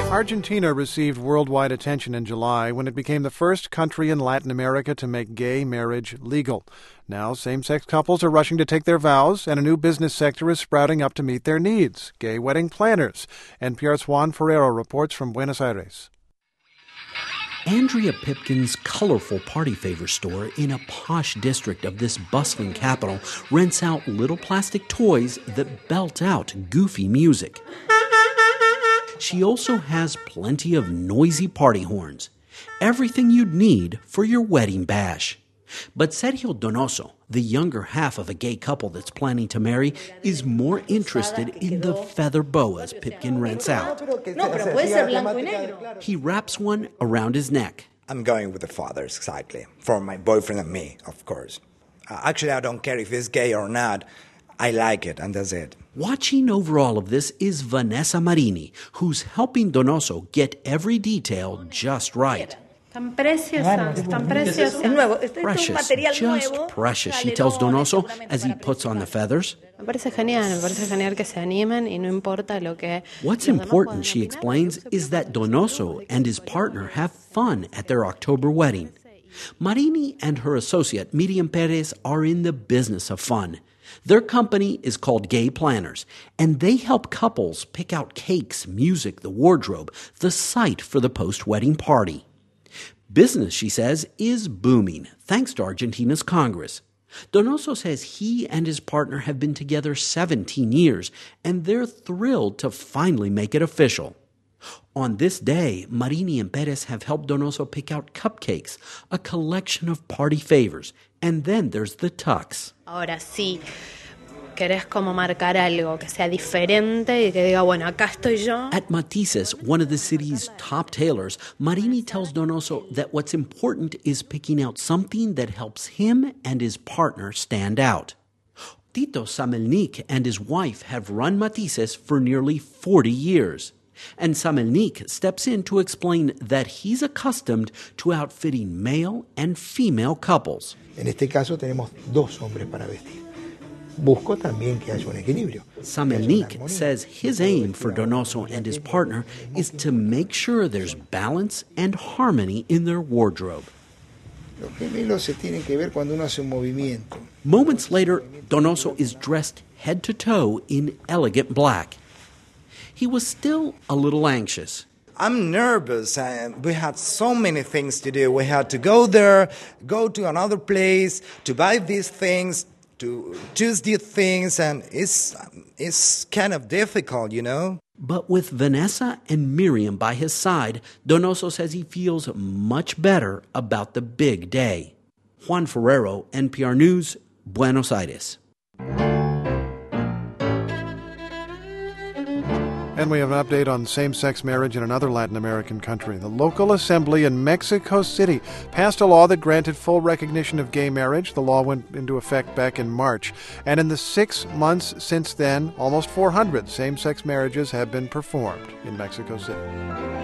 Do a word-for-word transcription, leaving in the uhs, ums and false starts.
Argentina received worldwide attention in July when it became the first country in Latin America to make gay marriage legal. Now, same-sex couples are rushing to take their vows, and a new business sector is sprouting up to meet their needs: gay wedding planners. N P R's Juan Ferrero reports from Buenos Aires. Andrea Pipkin's colorful party favor store in a posh district of this bustling capital rents out little plastic toys that belt out goofy music. She also has plenty of noisy party horns. Everything you'd need for your wedding bash. But Sergio Donoso, the younger half of a gay couple that's planning to marry, is more interested in the feather boas Pipkin rents out. He wraps one around his neck. I'm going with the fathers, exactly. For my boyfriend and me, of course. Uh, actually, I don't care if he's gay or not. I like it, and that's it. Watching over all of this is Vanessa Marini, who's helping Donoso get every detail just right. Precious, just precious, she tells Donoso as he puts on the feathers. What's important, she explains, is that Donoso and his partner have fun at their October wedding. Marini and her associate, Miriam Perez, are in the business of fun. Their company is called Gay Planners, and they help couples pick out cakes, music, the wardrobe, the site for the post-wedding party. Business, she says, is booming, thanks to Argentina's Congress. Donoso says he and his partner have been together seventeen years, and they're thrilled to finally make it official. On this day, Marini and Perez have helped Donoso pick out cupcakes, a collection of party favors, and then there's the tux. Ahora sí, querés como marcar algo que sea diferente y que diga, bueno, acá estoy yo. At Matices, one of the city's top tailors, Marini tells Donoso that what's important is picking out something that helps him and his partner stand out. Tito Samelnik and his wife have run Matices for nearly forty years. And Samelnik steps in to explain that he's accustomed to outfitting male and female couples. En este caso tenemos dos hombres para vestir. Busco también que haya un equilibrio. Samelnik says his aim for Donoso and his partner is to make sure there's balance and harmony in their wardrobe. Los gemelos se tienen que ver cuando uno hace un movimiento. Moments later, Donoso is dressed head to toe in elegant black. He was still a little anxious. I'm nervous. Uh, we had so many things to do. We had to go there, go to another place, to buy these things, to choose these things, and it's, it's kind of difficult, you know? But with Vanessa and Miriam by his side, Donoso says he feels much better about the big day. Juan Ferrero, N P R News, Buenos Aires. And we have an update on same-sex marriage in another Latin American country. The local assembly in Mexico City passed a law that granted full recognition of gay marriage. The law went into effect back in March. And in the six months since then, almost four hundred same-sex marriages have been performed in Mexico City.